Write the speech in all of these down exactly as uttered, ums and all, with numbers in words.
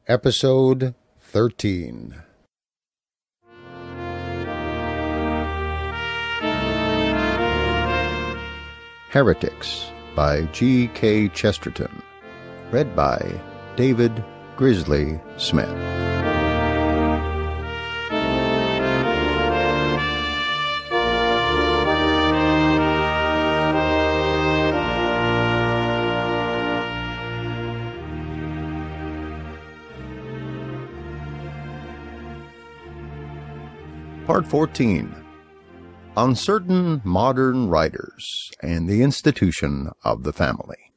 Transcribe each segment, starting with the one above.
Episode thirteen. Heretics by G K Chesterton. Read by David Grizzly Smith. Part fourteen. Uncertain Modern Writers and the Institution of the Family.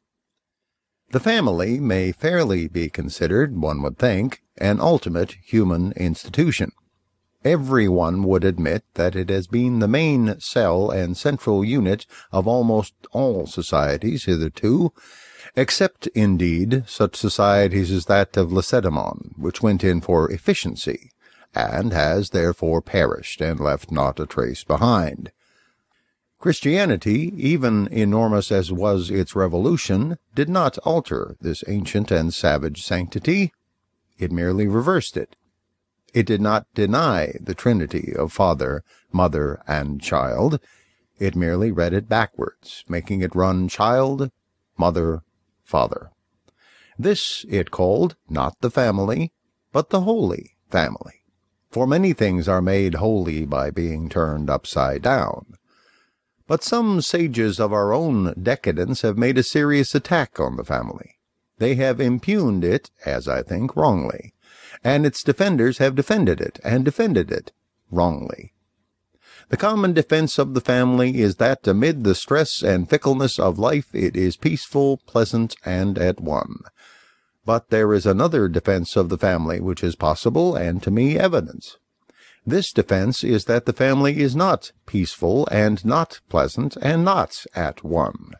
The family may fairly be considered, one would think, an ultimate human institution. Everyone would admit that it has been the main cell and central unit of almost all societies hitherto, except, indeed, such societies as that of Lacedaemon, which went in for efficiency, and has therefore perished and left not a trace behind. Christianity, even enormous as was its revolution, did not alter this ancient and savage sanctity. It merely reversed it. It did not deny the Trinity of Father, Mother, and Child. It merely read it backwards, making it run Child, Mother, Father. This it called not the family, but the Holy Family. For many things are made holy by being turned upside down. But some sages of our own decadence have made a serious attack on the family. They have impugned it, as I think, wrongly, and its defenders have defended it, and defended it wrongly. The common defense of the family is that amid the stress and fickleness of life it is peaceful, pleasant, and at one. But there is another defense of the family which is possible, and to me evident. This defense is that the family is not peaceful, and not pleasant, and not at one.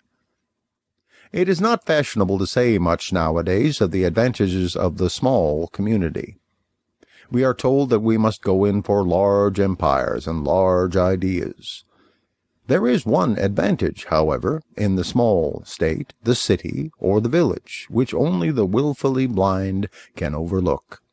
It is not fashionable to say much nowadays of the advantages of the small community. We are told that we must go in for large empires and large ideas. There is one advantage, however, in the small state, the city, or the village, which only the willfully blind can overlook.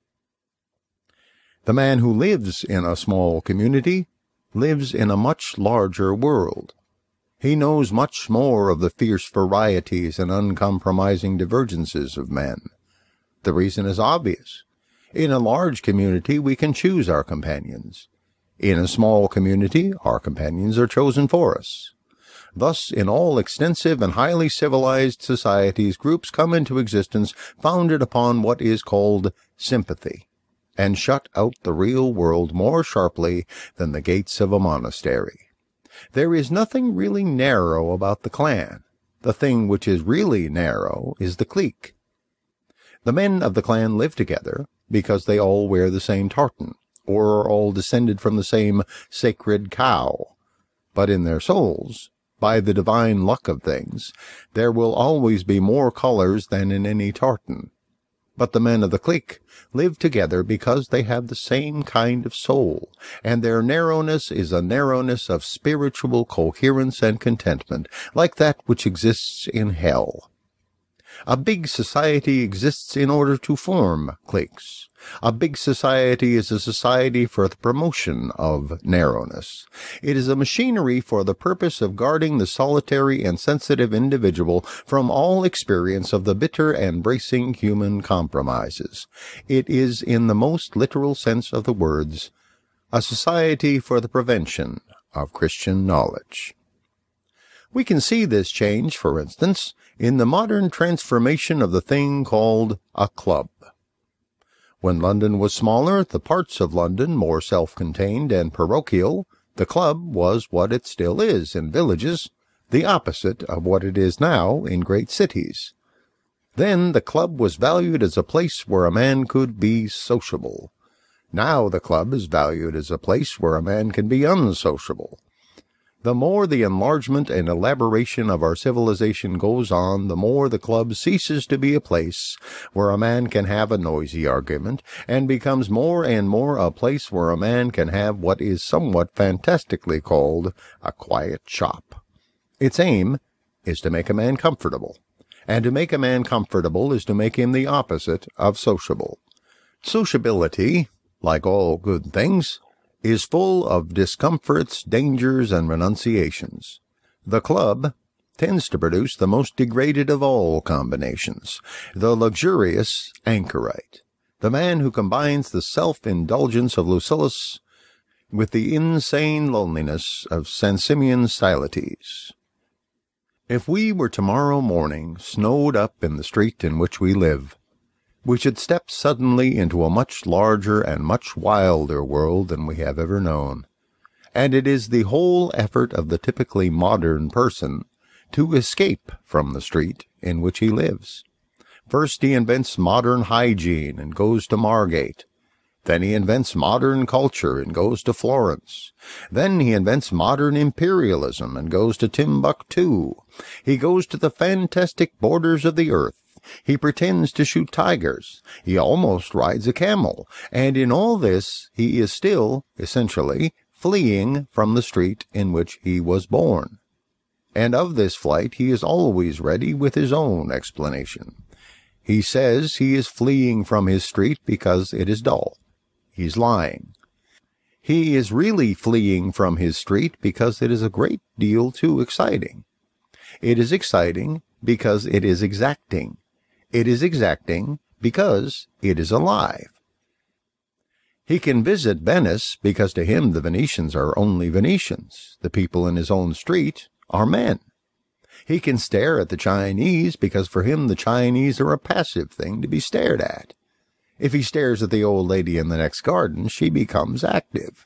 The man who lives in a small community lives in a much larger world. He knows much more of the fierce varieties and uncompromising divergences of men. The reason is obvious. In a large community we can choose our companions. In a small community, our companions are chosen for us. Thus, in all extensive and highly civilized societies, groups come into existence founded upon what is called sympathy, and shut out the real world more sharply than the gates of a monastery. There is nothing really narrow about the clan. The thing which is really narrow is the clique. The men of the clan live together because they all wear the same tartan, or are all descended from the same sacred cow. But in their souls, by the divine luck of things, there will always be more colors than in any tartan. But the men of the clique live together because they have the same kind of soul, and their narrowness is a narrowness of spiritual coherence and contentment, like that which exists in hell. A big society exists in order to form cliques. A big society is a society for the promotion of narrowness. It is a machinery for the purpose of guarding the solitary and sensitive individual from all experience of the bitter and bracing human compromises. It is, in the most literal sense of the words, a society for the prevention of Christian knowledge. We can see this change, for instance, in the modern transformation of the thing called a club. When London was smaller, the parts of London more self-contained and parochial, the club was what it still is in villages, the opposite of what it is now in great cities. Then the club was valued as a place where a man could be sociable. Now the club is valued as a place where a man can be unsociable. The more the enlargement and elaboration of our civilization goes on, the more the club ceases to be a place where a man can have a noisy argument, and becomes more and more a place where a man can have what is somewhat fantastically called a quiet shop. Its aim is to make a man comfortable, and to make a man comfortable is to make him the opposite of sociable. Sociability, like all good things, is full of discomforts, dangers, and renunciations. The club tends to produce the most degraded of all combinations, the luxurious anchorite, the man who combines the self-indulgence of Lucilius with the insane loneliness of Saint Simeon Stylites. If we were tomorrow morning snowed up in the street in which we live, we should step suddenly into a much larger and much wilder world than we have ever known, and it is the whole effort of the typically modern person to escape from the street in which he lives. First he invents modern hygiene and goes to Margate. Then he invents modern culture and goes to Florence. Then he invents modern imperialism and goes to Timbuktu. He goes to the fantastic borders of the earth. He pretends to shoot tigers. He almost rides a camel. And in all this he is still, essentially, fleeing from the street in which he was born. And of this flight he is always ready with his own explanation. He says he is fleeing from his street because it is dull. He's lying. He is really fleeing from his street because it is a great deal too exciting. It is exciting because it is exacting. It is exacting because it is alive. He can visit Venice because to him the Venetians are only Venetians. The people in his own street are men. He can stare at the Chinese because for him the Chinese are a passive thing to be stared at. If he stares at the old lady in the next garden, she becomes active.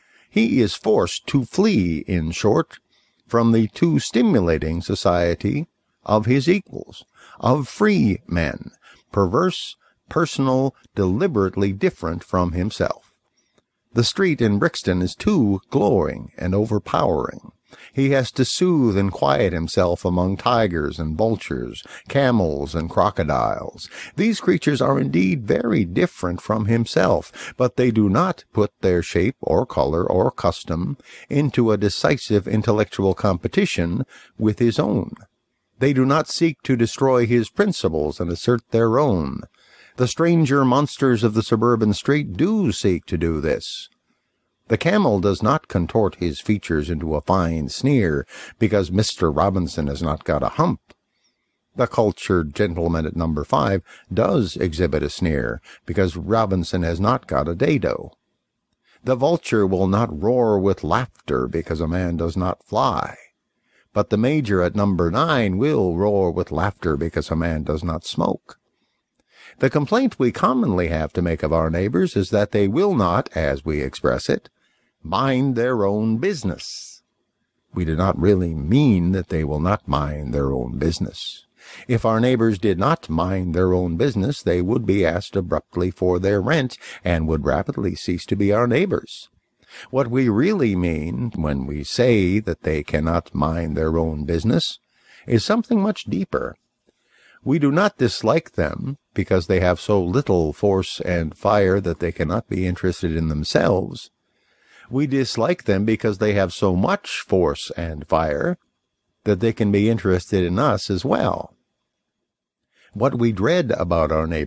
He is forced to flee, in short, from the too stimulating society of his equals, of free men, perverse, personal, deliberately different from himself. The street in Brixton is too glowing and overpowering. He has to soothe and quiet himself among tigers and vultures, camels and crocodiles. These creatures are indeed very different from himself, but they do not put their shape or color or custom into a decisive intellectual competition with his own. They do not seek to destroy his principles and assert their own. The stranger monsters of the suburban street do seek to do this. The camel does not contort his features into a fine sneer because Mister Robinson has not got a hump. The cultured gentleman at number five does exhibit a sneer because Robinson has not got a dado. The vulture will not roar with laughter because a man does not fly. But the major at number nine will roar with laughter because a man does not smoke. The complaint we commonly have to make of our neighbors is that they will not, as we express it, mind their own business. We do not really mean that they will not mind their own business. If our neighbors did not mind their own business, they would be asked abruptly for their rent and would rapidly cease to be our neighbors. What we really mean when we say that they cannot mind their own business is something much deeper. We do not dislike them because they have so little force and fire that they cannot be interested in themselves. We dislike them because they have so much force and fire that they can be interested in us as well. What we dread about our neighbors